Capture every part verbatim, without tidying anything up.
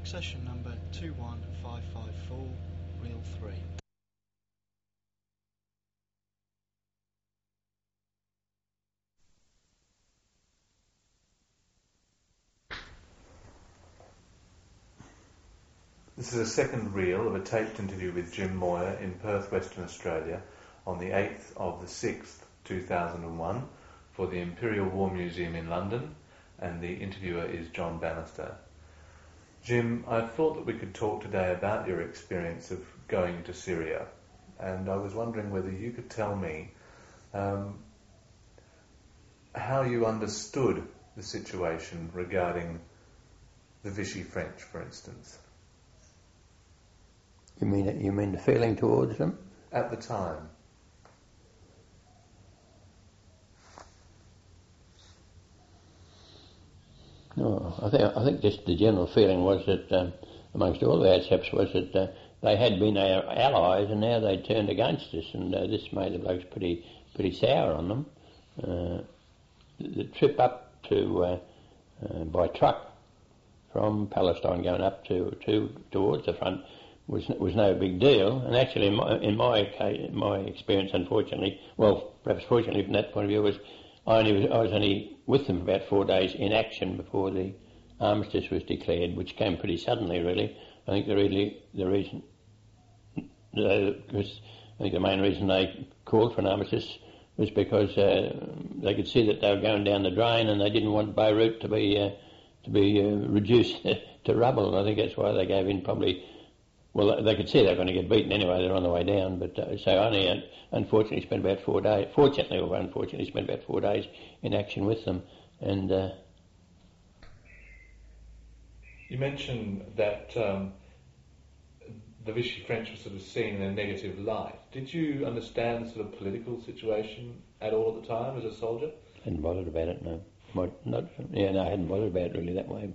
Session number two one five five four, Reel three. This is a second reel of a taped interview with Jim Moir in Perth, Western Australia on the eighth of the sixth, two thousand one for the Imperial War Museum in London, and the interviewer is John Bannister. Jim, I thought that we could talk today about your experience of going to Syria, and I was wondering whether you could tell me um, how you understood the situation regarding the Vichy French, for instance. You mean you mean the feeling towards them? At the time. No, I think I think just the general feeling was that um, amongst all the adcepts was that uh, they had been our allies and now they'd turned against us, and uh, this made the blokes pretty pretty sour on them. Uh, the trip up to uh, uh, by truck from Palestine going up to, to towards the front was was no big deal, and actually in my in my case, my experience, unfortunately, well, perhaps fortunately from that point of view, was I only was, I was only with them for about four days in action before the armistice was declared, which came pretty suddenly, really. I think the really the reason, because I think the main reason they called for an armistice was because uh, they could see that they were going down the drain, and they didn't want Beirut to be uh, to be uh, reduced to rubble. I think that's why they gave in probably. Well, they could see they were going to get beaten anyway. They're on the way down, but uh, so I only uh, unfortunately spent about four days. Fortunately or unfortunately, spent about four days in action with them. And uh, you mentioned that um, the Vichy French were sort of seen in a negative light. Did you understand the sort of political situation at all at the time as a soldier? Hadn't bothered about it. No, not yeah. No, I hadn't bothered about it really that way.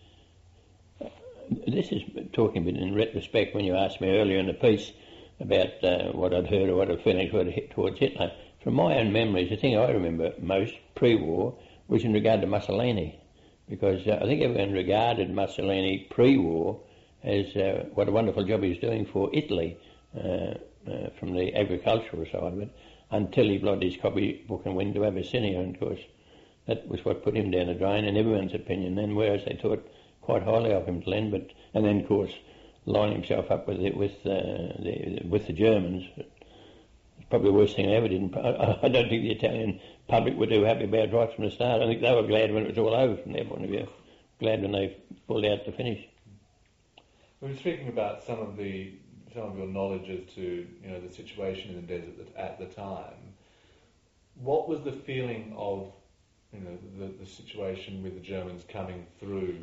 This is talking a bit in retrospect when you asked me earlier in the piece about uh, what I'd heard or what I'd feeling towards Hitler. From my own memories, the thing I remember most pre-war was in regard to Mussolini, because uh, I think everyone regarded Mussolini pre-war as uh, what a wonderful job he was doing for Italy uh, uh, from the agricultural side of it, until he blotted his copybook and went to Abyssinia, and of course that was what put him down the drain in everyone's opinion then, whereas they thought quite highly of him then, but and then of course lining himself up with it with uh, the with the Germans. It's probably the worst thing they ever did. I, I don't think the Italian public were too happy about it right from the start. I think they were glad when it was all over from their point of view. Glad when they pulled out to finish. We were speaking about some of the some of your knowledge as to you know the situation in the desert at the time. What was the feeling of you know the, the situation with the Germans coming through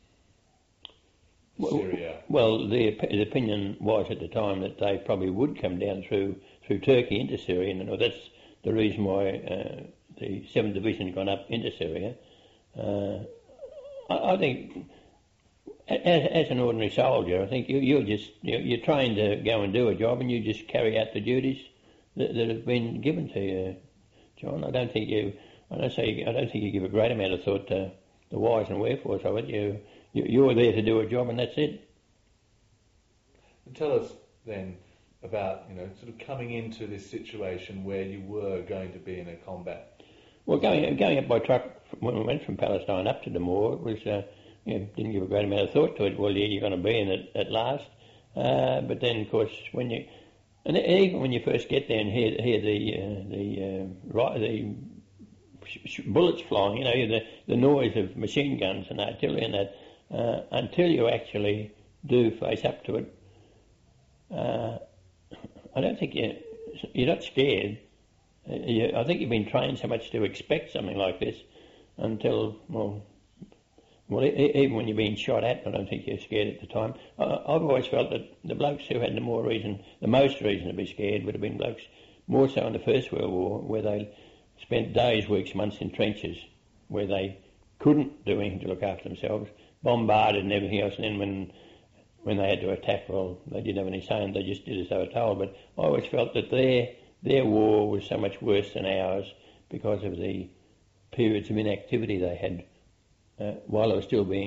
Syria? Well, well the, the opinion was at the time that they probably would come down through through Turkey into Syria, and that's the reason why uh, the seventh Division had gone up into Syria. Uh, I, I think, as, as an ordinary soldier, I think you, you're just you're, you're trained to go and do a job, and you just carry out the duties that, that have been given to you, John. I don't think you, I don't say, I don't think you give a great amount of thought to the whys and wherefores of it. You. You're there to do a job, and that's it. Tell us then about, you know, sort of coming into this situation where you were going to be in a combat. Well, going going up by truck when we went from Palestine up to Damour, it was uh, you know, didn't give a great amount of thought to it. Well, yeah, you're going to be in it at last, uh, but then of course when you and even when you first get there and hear hear the uh, the uh, right the sh- bullets flying, you know, the the noise of machine guns and artillery and that. Uh, until you actually do face up to it, uh, I don't think you, you're not scared. Uh, you, I think you've been trained so much to expect something like this until, well, well, e- even when you're being shot at, I don't think you're scared at the time. I, I've always felt that the blokes who had the more reason, the most reason to be scared would have been blokes more so in the First World War, where they spent days, weeks, months in trenches, where they couldn't do anything to look after themselves, bombarded and everything else, and then when when they had to attack, well, they didn't have any say, and they just did as they were told. But I always felt that their their war was so much worse than ours because of the periods of inactivity they had uh, while they were still being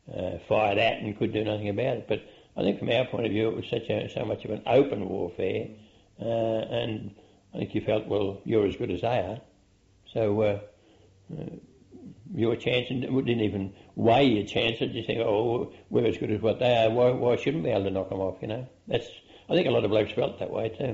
uh, fired at and could do nothing about it. But I think from our point of view, it was such a, so much of an open warfare, uh, and I think you felt, well, you're as good as they are, so uh, uh, your chance, and didn't even weigh your chances. You think, oh, we're as good as what they are. Why, why shouldn't we be able to knock them off? You know, that's. I think a lot of blokes felt that way too.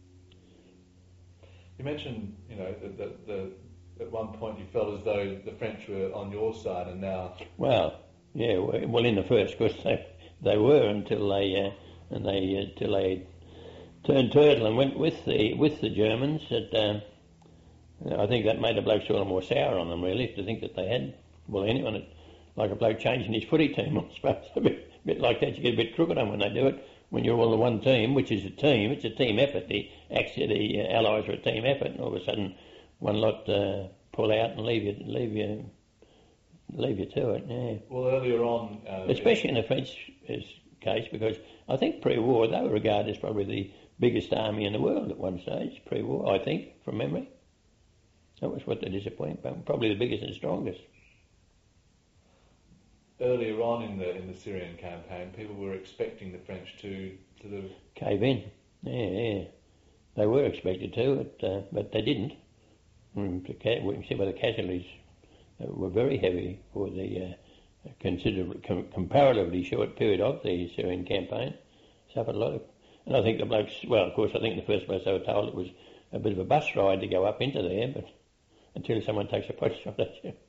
You mentioned, you know, that the, the, at one point you felt as though the French were on your side, and now. Well, yeah. Well, in the first, of course, they they were until they uh, and they uh, till they turned turtle and went with the with the Germans. That um, I think that made the blokes a little more sour on them, really, to think that they had. Well, anyone, it, like a bloke changing his footy team, I suppose, a bit, a bit like that. You get a bit crooked on when they do it. When you're all the one team, which is a team, it's a team effort. The actually the uh, Allies are a team effort, and all of a sudden, one lot uh, pull out and leave you, leave you, leave you to it. Yeah. Well, earlier on, uh, especially in the French case, because I think pre-war they were regarded as probably the biggest army in the world at one stage. Pre-war, I think, from memory, that was what they disappointed. But probably the biggest and strongest. Earlier on in the in the Syrian campaign, people were expecting the French to sort of cave in. Yeah, yeah, they were expected to, but, uh, but they didn't. Mm, we can see by the casualties uh, were very heavy for the uh, considerably com- comparatively short period of the Syrian campaign. Suffered a lot of, and I think the blokes. Well, of course, I think the first place they were told it was a bit of a bus ride to go up into there, but until someone takes a pot shot at you.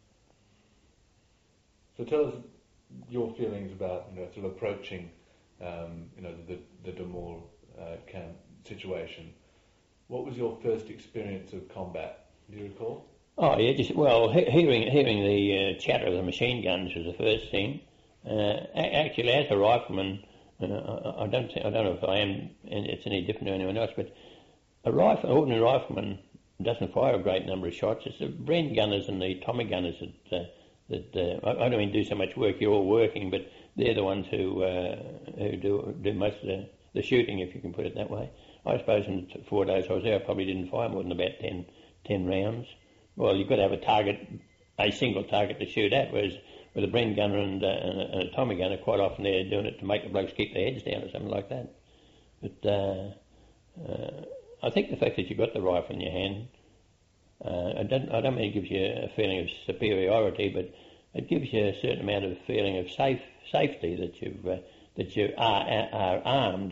So tell us your feelings about, you know, sort of approaching, um, you know, the the Damour uh, camp situation. What was your first experience of combat? Do you recall? Oh yeah, just well, he- hearing hearing the uh, chatter of the machine guns was the first thing. Uh, a- actually, as a rifleman, uh, I, I don't think, I don't know if I am, and it's any different to anyone else, but a rifle, ordinary rifleman doesn't fire a great number of shots. It's the Bren gunners and the Tommy gunners that. Uh, That uh, I, I don't mean do so much work. You're all working, but they're the ones who uh, who do do most of the, the shooting, if you can put it that way. I suppose in the four days I was there, I probably didn't fire more than about ten, ten rounds. Well, you've got to have a target, a single target to shoot at, whereas with a Bren gunner and, uh, and, a, and a Tommy gunner, quite often they're doing it to make the blokes keep their heads down or something like that. But uh, uh, I think the fact that you've got the rifle in your hand. Uh, I don't. I don't mean it gives you a feeling of superiority, but it gives you a certain amount of feeling of safe safety that you've uh, that you are, are armed.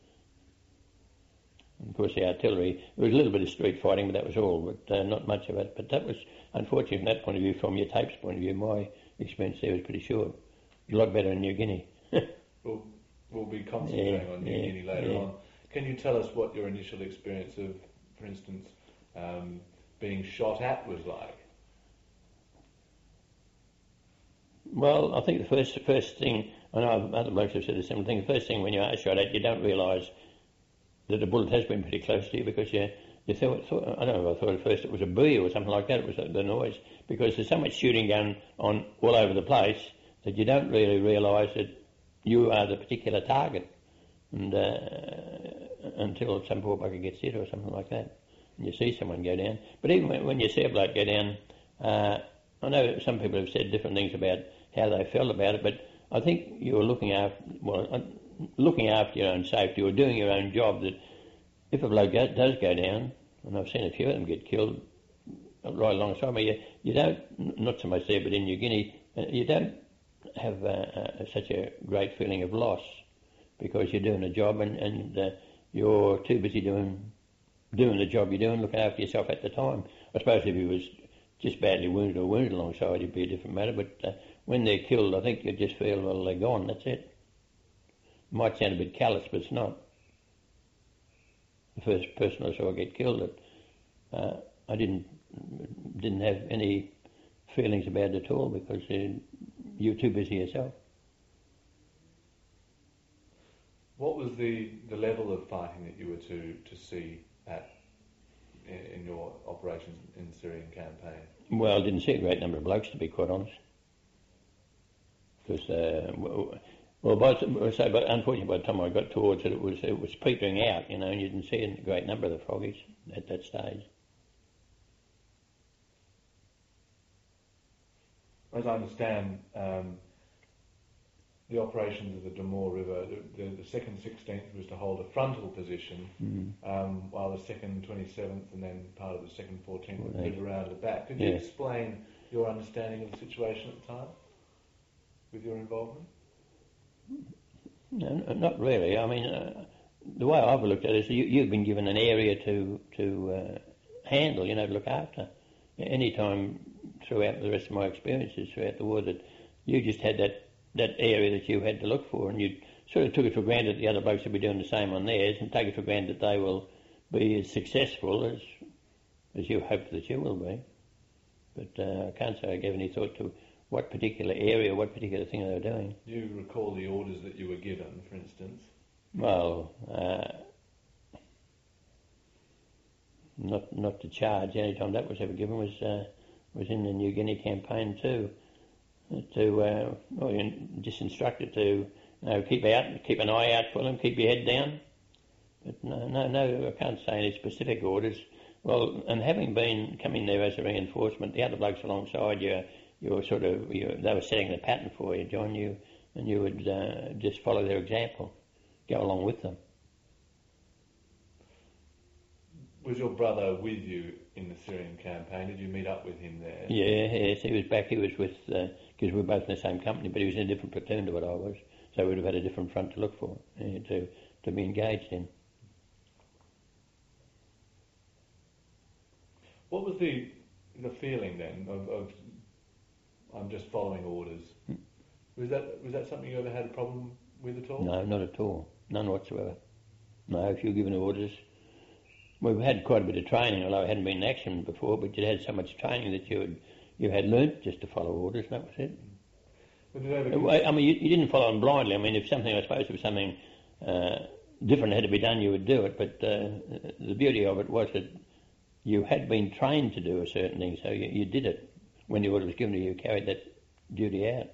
And of course, the artillery. There was a little bit of street fighting, but that was all. But uh, not much of it. But that was unfortunately from that point of view. From your tapes point of view, my experience there was pretty short. A lot better in New Guinea. we'll we'll be concentrating yeah, on New yeah, Guinea later yeah. on. Can you tell us what your initial experience of, for instance, um, being shot at was like? Well, I think the first first thing, I know other blokes have said the same thing, the first thing when you are shot at, you don't realise that the bullet has been pretty close to you because you, you thought, thought, I don't know, I thought at first it was a bee or something like that, it was the noise, because there's so much shooting going on all over the place that you don't really realise that you are the particular target and uh, until some poor bugger gets hit or something like that. And you see someone go down. But even when, when you see a bloke go down, uh, I know some people have said different things about how they felt about it, but I think you're looking after, well, uh, looking after your own safety or doing your own job, that if a bloke go, does go down, and I've seen a few of them get killed right alongside me, you, you don't, not so much there, but in New Guinea, uh, you don't have uh, uh, such a great feeling of loss because you're doing a job and, and uh, you're too busy doing doing the job you're doing, looking after yourself at the time. I suppose if he was just badly wounded or wounded alongside, it'd be a different matter, but uh, when they're killed, I think you just feel, well, they're gone, that's it. Might sound a bit callous, but it's not. The first person I saw get killed, it, uh, I didn't didn't have any feelings about it at all because uh, you're too busy yourself. What was the, the level of fighting that you were to, to see at in, in your operations in the Syrian campaign? Well, I didn't see a great number of blokes, to be quite honest. Because, uh, well, by, so, but unfortunately, by the time I got towards it, it was it was petering out, you know, and you didn't see a great number of the froggies at that stage. As I understand, um, the operations of the Damore River, the, the, the second sixteenth was to hold a frontal position, Mm. um, while the second twenty-seventh and then part of the second fourteenth would Right. move around the back. Could Yeah. you explain your understanding of the situation at the time with your involvement? No, no, not really. I mean, uh, the way I've looked at it is you, you've been given an area to to uh, handle, you know, to look after. Any time throughout the rest of my experiences throughout the war that you just had that, that area that you had to look for, and you sort of took it for granted that the other blokes will be doing the same on theirs, and take it for granted that they will be as successful as as you hope that you will be. But uh, I can't say I gave any thought to what particular area, what particular thing they were doing. Do you recall the orders that you were given, for instance? Well, uh, not not to charge. Any time that was ever given was uh, was in the New Guinea campaign too. To uh, well, you're just instructed to, you know, keep out, keep an eye out for them, keep your head down. But no, no, no, I can't say any specific orders. Well, and having been coming there as a reinforcement, the other blokes alongside you, you were sort of, you, they were setting the pattern for you, John. You and you would uh, just follow their example, go along with them. Was your brother with you in the Syrian campaign? Did you meet up with him there? Yeah, yes, he was back. He was with, because uh, we were both in the same company, but he was in a different platoon to what I was, so we'd have had a different front to look for, yeah, to to be engaged in. What was the the feeling then of, of I'm just following orders? Hmm. Was that was that something you ever had a problem with at all? No, not at all, none whatsoever. No, if you were given orders. We've had quite a bit of training, although I hadn't been in action before, but you had so much training that you had, you had learnt just to follow orders, and that was it. But did they ever I mean, you, you didn't follow them blindly. I mean, if something, I suppose, if something uh, different had to be done, you would do it, but uh, the beauty of it was that you had been trained to do a certain thing, so you, you did it. When the order was given to you, you carried that duty out.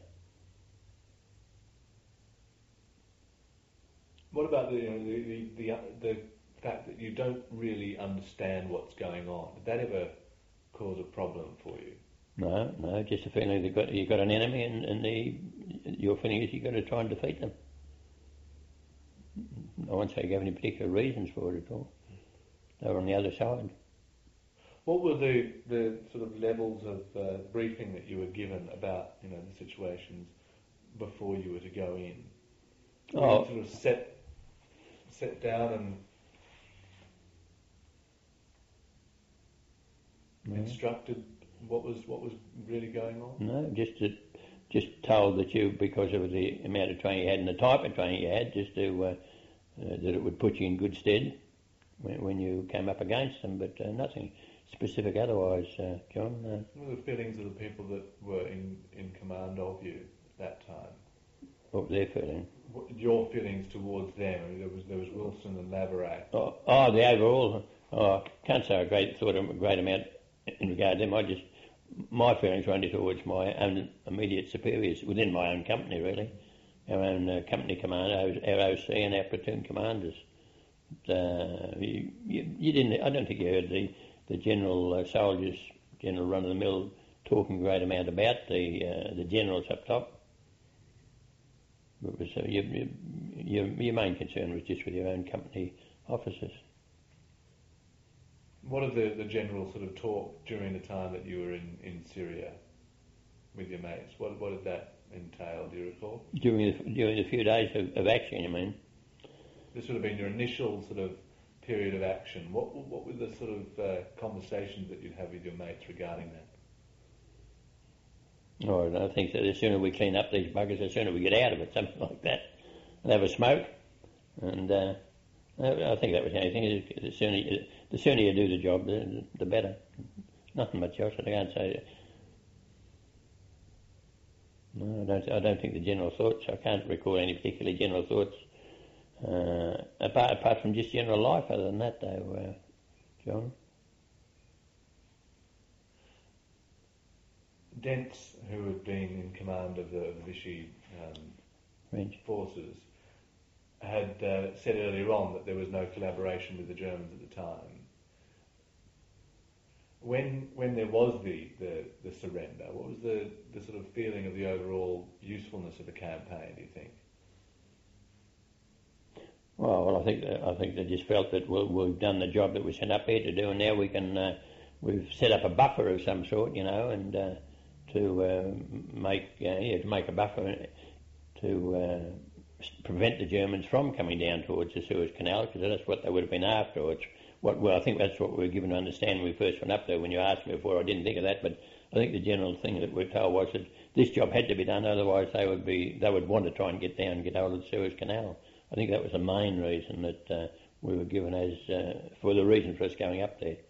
What about the, you know, the, the, the, the fact that you don't really understand what's going on? Did that ever cause a problem for you? No, no, just a feeling that you've got, you've got an enemy, and, and the, your feeling is you've got to try and defeat them. I won't say you gave any particular reasons for it at all. They were on the other side. What were the, the sort of levels of uh, briefing that you were given about, you know, the situations before you were to go in? Were Oh. you sort of set set down and No. instructed what was what was really going on? No, just that, just told that you, because of the amount of training you had and the type of training you had, just to uh, uh, that it would put you in good stead when, when you came up against them, but uh, nothing specific otherwise, uh, John. Uh, What were the feelings of the people that were in, in command of you at that time? what was their feeling? What, your feelings towards them? I mean, there was there was Wilson and Laverack. Oh, oh, the overall. Oh, I can't say a great thought of a great amount in regard to them. I just, my feelings were only towards my own immediate superiors within my own company, really. Our own uh, company commander, our O C, and our platoon commanders. Uh, you, you, you didn't. I don't think you heard the the general uh, soldiers, general run of the mill, talking a great amount about the uh, the generals up top. It was, uh, your, your, your main concern was just with your own company officers. What did the, the general sort of talk during the time that you were in, in Syria with your mates? What what did that entail? Do you recall? During the, during the few days of, of action, you mean? This would have been your initial sort of period of action. What what were the sort of uh, conversations that you'd have with your mates regarding that? Oh, I think that the sooner we clean up these buggers, the sooner we get out of it, something like that. And have a smoke. And uh, I think that was the only thing. The sooner you, the sooner you do the job, the, the better. Nothing much else. I can't say. No, I don't. I don't think the general thoughts. I can't recall any particular general thoughts. Uh, apart apart from just general life. Other than that, though, uh, John. Dents, who had been in command of the, the Vichy um, French. forces, had uh, said earlier on that there was no collaboration with the Germans at the time. when when there was the, the, the surrender, what was the, the sort of feeling of the overall usefulness of the campaign, do you think? Well, well I think that, I think they just felt that we'll, we've done the job that we sent up here to do, and now we can uh, we've set up a buffer of some sort, you know, and uh, to uh, make uh, yeah to make a buffer to uh, prevent the Germans from coming down towards the Suez Canal, because that's what they would have been afterwards. What, well, I think that's what we were given to understand when we first went up there. When you asked me before, I didn't think of that, but I think the general thing that we're told was that this job had to be done, otherwise they would be they would want to try and get down and get out of the Suez Canal. I think that was the main reason that uh, we were given as uh, for the reason for us going up there.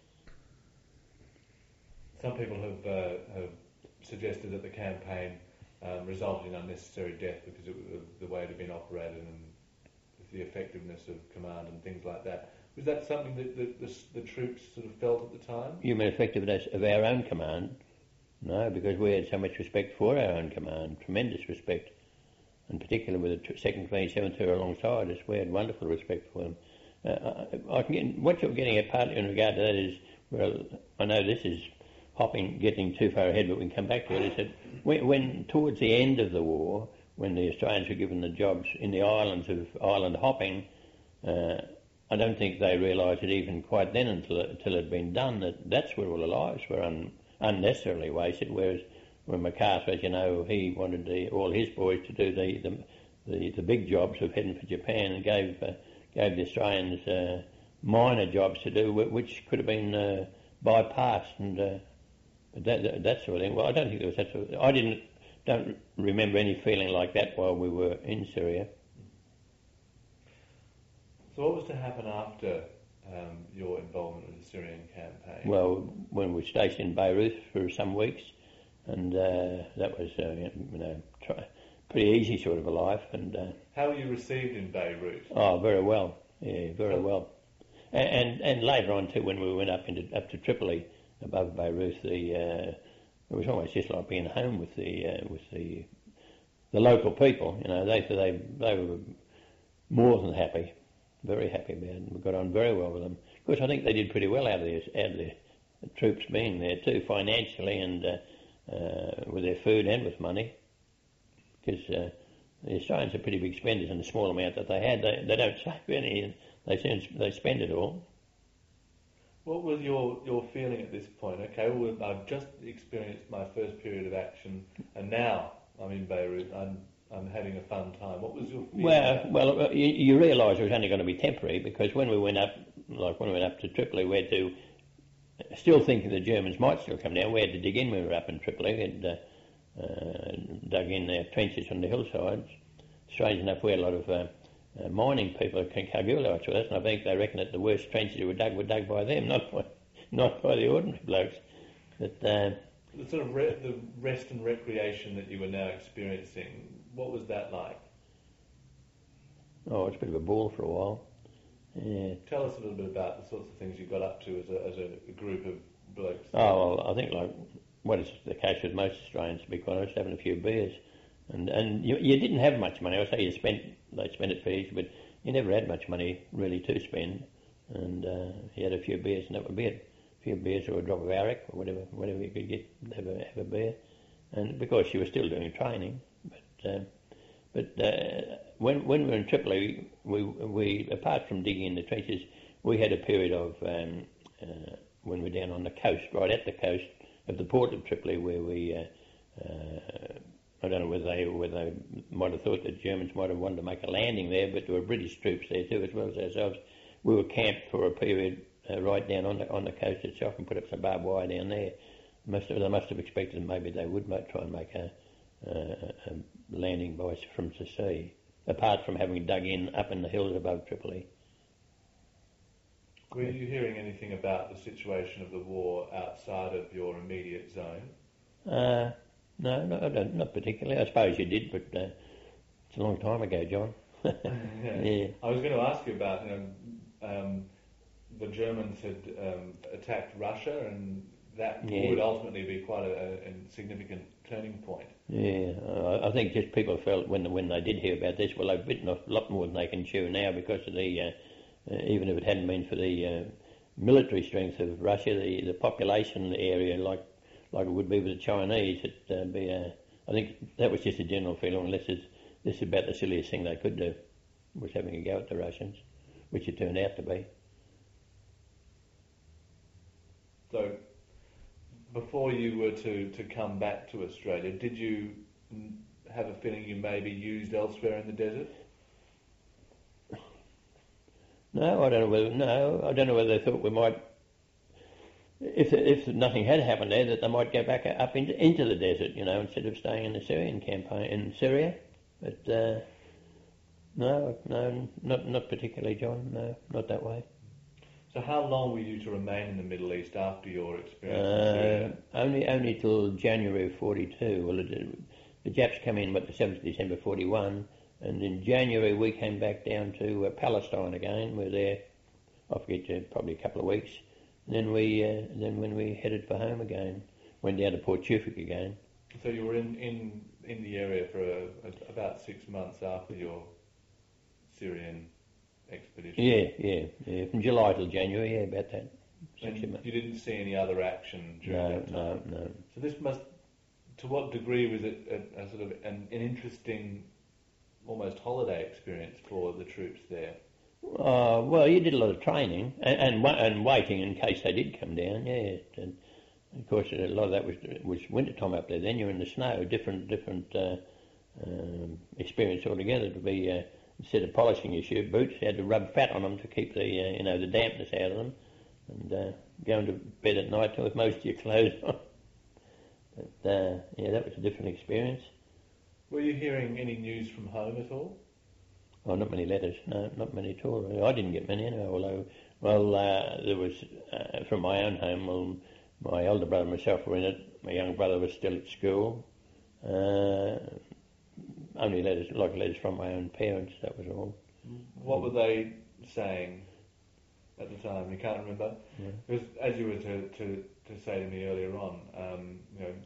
Some people have, uh, have suggested that the campaign um, resulted in unnecessary death because of the way it had been operated and the effectiveness of command and things like that. Was that something that the, the, the troops sort of felt at the time? You mean effectiveness of our own command? No, because we had so much respect for our own command, tremendous respect, and particularly with the second twenty-seventh who were alongside us, we had wonderful respect for them. Uh, I, I can get, what you're getting at partly in regard to that is, well, I know this is hopping, getting too far ahead, but we can come back to it, is that when, when towards the end of the war, when the Australians were given the jobs in the islands of island hopping, uh, I don't think they realised it even quite then until it, until it had been done, that that's where all the lives were un, unnecessarily wasted, whereas when MacArthur, as you know, he wanted the, all his boys to do the, the, the, the big jobs of heading for Japan, and gave uh, gave the Australians uh, minor jobs to do, which could have been uh, bypassed, and uh, that, that, that sort of thing. Well, I don't think there was that sort of, I didn't, don't remember any feeling like that while we were in Syria. So what was to happen after um, your involvement with the Syrian campaign? Well, when we were stationed in Beirut for some weeks, and uh, that was, uh, you know, try, pretty easy sort of a life. And uh, how were you received in Beirut? Oh, very well. Yeah, very so, well. And, and and later on too, when we went up into up to Tripoli above Beirut, the uh, it was almost just like being home with the uh, with the the local people. You know, they they they were more than happy. Very happy about it. We got on very well with them. Of course, I think they did pretty well out of the, out of the, the troops being there too, financially and uh, uh, with their food and with money. Because uh, the Australians are pretty big spenders, and the small amount that they had, they, they don't save any. They they spend it all. What was your, your feeling at this point? Okay, well, I've just experienced my first period of action, and now I'm in Beirut. I'm I'm having a fun time. What was your feeling? Well, well, you, you realise it was only going to be temporary, because when we went up, like when we went up to Tripoli, we had to, still thinking the Germans might still come down, we had to dig in when we were up in Tripoli. We had uh, uh, dug in their trenches on the hillsides. Strange enough, we had a lot of uh, uh, mining people at Kargula to us, and I think they reckon that the worst trenches that were dug were dug by them, not by, not by the ordinary blokes. But uh, the sort of re- the rest and recreation that you were now experiencing, what was that like? Oh, it's a bit of a ball for a while. Yeah. Tell us a little bit about the sorts of things you got up to as a, as a group of blokes. Oh, well, I think like what is the case with most Australians, to be quite honest, having a few beers. And and you, you didn't have much money. I say you spent, they spent it for easy, but you never had much money really to spend. And uh, you had a few beers, and that would be it. A few beers or a drop of arak or whatever, whatever you could get, have a, have a beer. And because you were still doing training. But uh, but uh, when when we were in Tripoli, we we apart from digging in the trenches, we had a period of um, uh, when we were down on the coast, right at the coast of the port of Tripoli, where we uh, uh, I don't know whether they whether they might have thought that Germans might have wanted to make a landing there, but there were British troops there too, as well as ourselves. We were camped for a period uh, right down on the on the coast itself, and put up some barbed wire down there. Must have, they must have expected that maybe they would try and make a Uh, a landing by from the sea, apart from having dug in up in the hills above Tripoli. Were you hearing anything about the situation of the war outside of your immediate zone? Uh, no, no, not particularly. I suppose you did, but uh, it's a long time ago, John. yeah. yeah. I was going to ask you about, you know, um, the Germans had um, attacked Russia, and that yeah. would ultimately be quite a, a significant turning point. Yeah, uh, I think just people felt when when they did hear about this, well, they've bitten off a lot more than they can chew now, because of the uh, uh, even if it hadn't been for the uh, military strength of Russia, the, the population area, like like it would be with the Chinese, it'd uh, be a, I think that was just a general feeling, unless it's, this is about the silliest thing they could do, was having a go at the Russians, which it turned out to be. So, before you were to, to come back to Australia, did you have a feeling you may be used elsewhere in the desert? No, I don't know whether, no, I don't know whether they thought we might, if if nothing had happened there, that they might go back up into, into the desert, you know, instead of staying in the Syrian campaign, in Syria. But, uh, no, no, not not particularly, John, no, not that way. So how long were you to remain in the Middle East after your experience Uh, in Syria? only only till January of forty-two. Well, it, the Japs came in, what, the seventh of December forty-one, and in January we came back down to uh, Palestine again. We were there, I forget, uh, probably a couple of weeks. And then we, uh, then when we headed for home again, went down to Port Chufik again. So you were in, in, in the area for a, a, about six months after your Syrian expedition? Yeah, yeah, yeah. From July till January, yeah, about that. And Six months. you didn't see any other action during No, that time? no, no. So this must, to what degree was it a, a sort of an, an interesting, almost holiday experience for the troops there? Uh, well, you did a lot of training and, and wa- and waiting in case they did come down. Yeah, and of course a lot of that was was winter time up there. Then you're in the snow, different different uh, um, experience altogether. To be uh, instead of polishing your shoe boots, you had to rub fat on them to keep the uh, you know the dampness out of them, and uh, going to bed at night with most of your clothes on. But uh, yeah, that was a different experience. Were you hearing any news from home at all? Oh, not many letters. No, not many at all. I didn't get many anyway, although, well, uh, there was, uh, from my own home, well, my elder brother and myself were in it. My younger brother was still at school. Uh, only letters, like letters from my own parents, that was all. What were they saying at the time? You can't remember? Yeah. Because as you were to, to, to say to me earlier on, um, you know,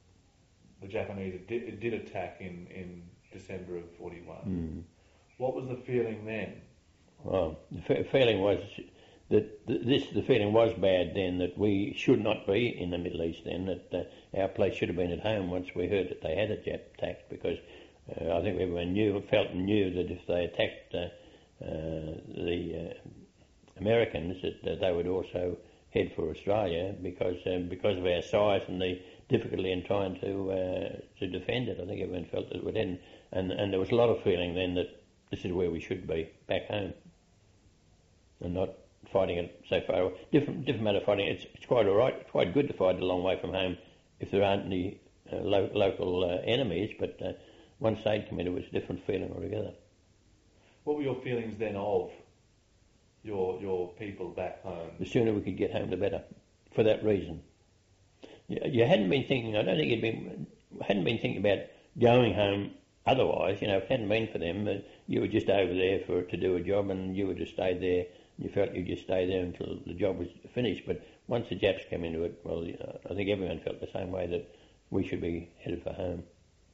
the Japanese did, did attack in, in December of forty-one. Mm. What was the feeling then? Well, the f- feeling was that th- this, the feeling was bad then, that we should not be in the Middle East then, that uh, our place should have been at home once we heard that they had a Jap attack, because uh, I think everyone knew, felt and knew that if they attacked uh, uh, the uh, Americans, that, that they would also head for Australia, because um, because of our size and the difficulty in trying to uh, to defend it. I think everyone felt that it would end, and and there was a lot of feeling then that this is where we should be, back home, and not fighting it so far away. Different, different matter of fighting. It's, it's quite all right. It's quite good to fight a long way from home if there aren't any uh, lo- local uh, enemies. But uh, once they'd come in, it was a different feeling altogether. What were your feelings then of your your people back home? The sooner we could get home, the better. For that reason, you, you hadn't been thinking. I don't think you'd been hadn't been thinking about going home. Otherwise, you know, if it hadn't been for them, uh, you were just over there for to do a job, and you would just stay there. You felt you'd just stay there until the job was finished. But once the Japs came into it, well, uh, I think everyone felt the same way, that we should be headed for home.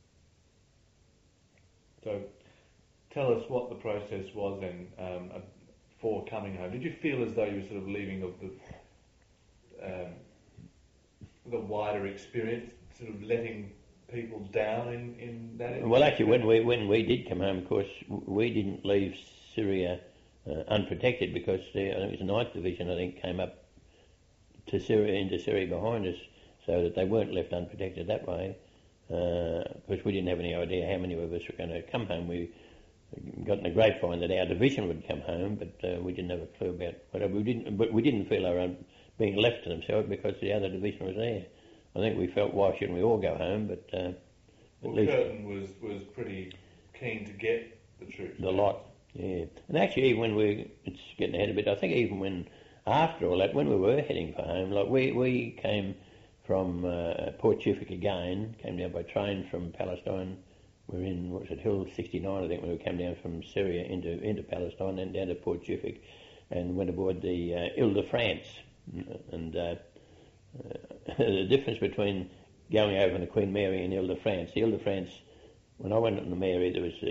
So, tell us what the process was then um, for coming home. Did you feel as though you were sort of leaving of the um, the wider experience, sort of letting people down in, in that? Well, actually, when we when we did come home, of course, we didn't leave Syria uh, unprotected, because the, I think it was the ninth Division, I think, came up to Syria, into Syria behind us, so that they weren't left unprotected that way. Because uh, we didn't have any idea how many of us were going to come home. We got in the grapevine that our division would come home, but uh, we didn't have a clue about whatever. We didn't, but we didn't feel our own being left to themselves, because the other division was there. I think we felt, why shouldn't we all go home? But uh, well, at least Curtin was, was pretty keen to get the troops. the lot, yeah. And actually, even when we, it's getting ahead a bit, I think even when, after all that, when we were heading for home, like we, we came from uh, Port Chufik again, came down by train from Palestine. We were in, what was it, Hill sixty-nine, I think, when we came down from Syria into, into Palestine, then down to Port Chufik, and went aboard the uh, Ile de France. And uh, Uh, the difference between going over on the Queen Mary and Ile de France. The Ile de France, when I went on the Mary, there was the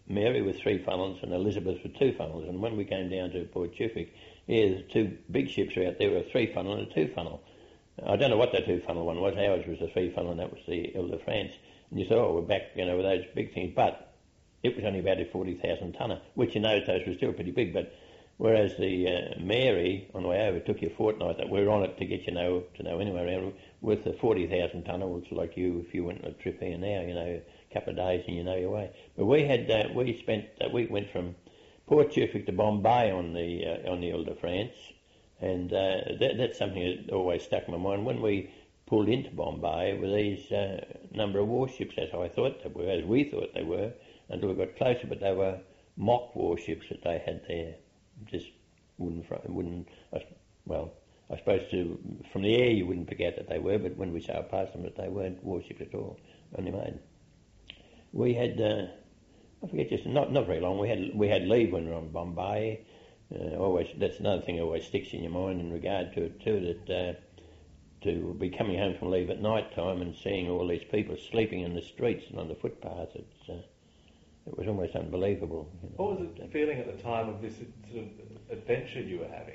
Mary with three funnels and Elizabeth with two funnels. And when we came down to Port Chufik, yeah, the two big ships were out there, were a three funnel and a two funnel. I don't know what the two funnel one was. Ours was the three funnel, and that was the Ile de France. And you thought, oh, we're back, you know, with those big things. But it was only about a forty thousand tonner, which in those days was still pretty big. But whereas the uh, Mary, on the way over, took you a fortnight, that we were on it to get you know to know anywhere around. With the forty thousand tonner, which like you, if you went on a trip here now, you know, a couple of days and you know your way. But we had, uh, we spent, uh, we went from Port Chufik to Bombay on the uh, on the Ile de France, and uh, that, that's something that always stuck in my mind. When we pulled into Bombay with these uh, number of warships, as I thought they were, as we thought they were, until we got closer, but they were mock warships that they had there. Just wouldn't, wouldn't, well, I suppose to, from the air you wouldn't pick out that they were, but when we sailed past them, that they weren't warships at all, only made. We had, uh, I forget, just not not very long. We had we had leave when we were on Bombay. Uh, always, that's another thing that always sticks in your mind in regard to it too. That uh, to be coming home from leave at night time and seeing all these people sleeping in the streets and on the footpaths, it's uh, it was almost unbelievable. You know. What was the feeling at the time of this sort of adventure you were having?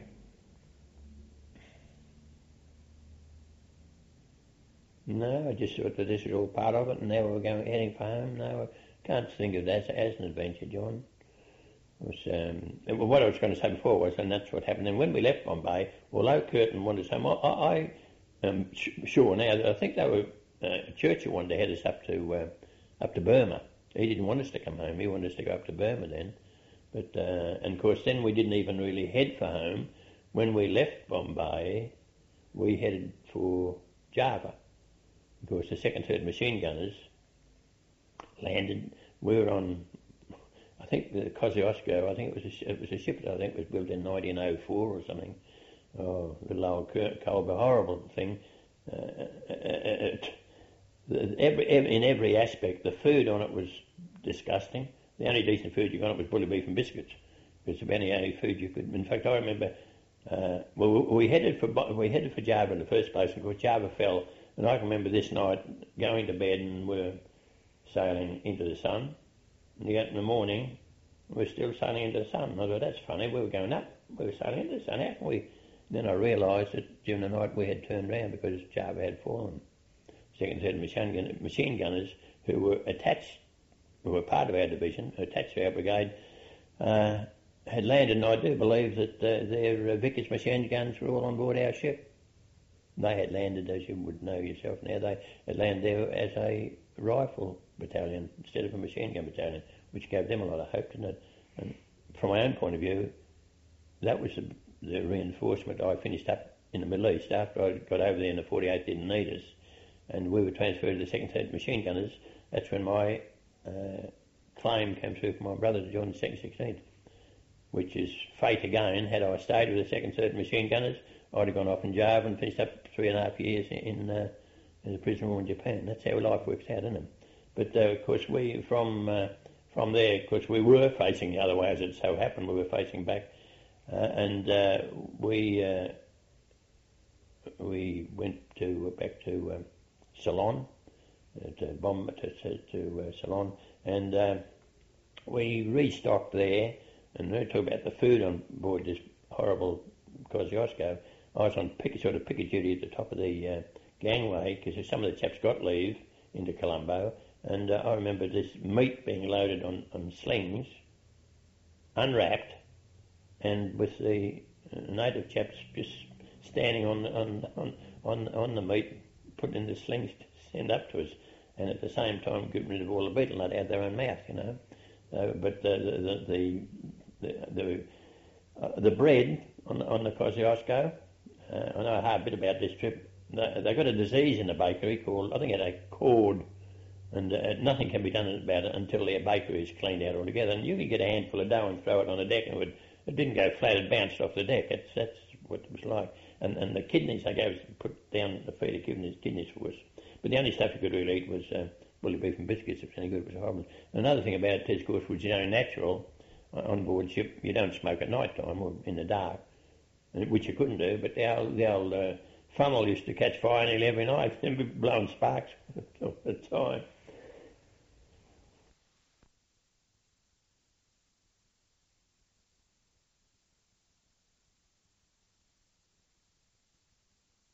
No, I just thought that this was all part of it, and now we're going heading for home. No, I can't think of that as, as an adventure, John. It was, um, it, what I was going to say before was, and that's what happened. And when we left Bombay, although Curtin wanted us home, I, I am sh- sure now that I think they were uh, Churchill wanted to head us up to uh, up to Burma. He didn't want us to come home. He wanted us to go up to Burma then. But uh, and of course, then we didn't even really head for home. When we left Bombay, we headed for Java. Of course, the second, third machine gunners landed. We were on, I think, the Kosciuszko. I think it was a, it was a ship that I think was built in nineteen oh four or something. Oh, little old Colby, horrible thing. Uh, it, every, every, in every aspect, the food on it was disgusting. The only decent food you got on it was bully beef and biscuits. It was about the only food you could. In fact, I remember. Uh, well, we headed for we headed for Java in the first place, and of course Java fell. And I can remember this night going to bed and we're sailing into the sun. And you get in the morning, we're still sailing into the sun. And I thought, that's funny, we were going up, we were sailing into the sun, how can we? Then I realised that during the night we had turned round because Java had fallen. Second, third machine, gun, machine gunners who were attached, who were part of our division, attached to our brigade, uh, had landed, and I do believe that uh, their uh, Vickers machine guns were all on board our ship. They had landed, as you would know yourself now, they had landed there as a rifle battalion instead of a machine gun battalion, which gave them a lot of hope, didn't it? And from my own point of view, that was the, the reinforcement. I finished up in the Middle East after I got over there and the forty-eight didn't need us, and we were transferred to the second, third machine gunners. That's when my uh, claim came through for my brother to join the second, sixteenth, which is fate again. Had I stayed with the second, third machine gunners, I'd have gone off in Java and finished up three and a half years in uh, as a prisoner of war in Japan. That's how life works out, isn't it? But uh, of course, we from uh, from there, of course, we were facing the other way, as it so happened. We were facing back, uh, and uh, we uh, we went to back to um, Ceylon, uh, to bomb to to, to uh, Ceylon, and uh, we restocked there. And we talk about the food on board this horrible Kosciuszko. I was on picket, sort of picket duty at the top of the uh, gangway because some of the chaps got leave into Colombo, and uh, I remember this meat being loaded on, on slings, unwrapped, and with the native chaps just standing on on on on, on the meat, put in the slings to send up to us, and at the same time getting rid of all the beetle nut out of their own mouth, you know. Uh, but the the the the, the, uh, the bread on the, on the Kosciuszko, uh, I know a hard bit about this trip. They, they got a disease in the bakery called, I think it had a cord, and uh, nothing can be done about it until their bakery is cleaned out altogether. And you could get a handful of dough and throw it on the deck, and it, would, it didn't go flat; it bounced off the deck. It's, that's what it was like. And and the kidneys they gave us, put down the feed of kidneys, kidneys for us. But the only stuff you could really eat was uh, bully beef and biscuits. If it was any good, it was horrible. And another thing about it is, of course, was you know natural on board ship. You don't smoke at night time or in the dark, which you couldn't do. But the old, the old uh, funnel used to catch fire nearly every night and be blowing sparks all the time.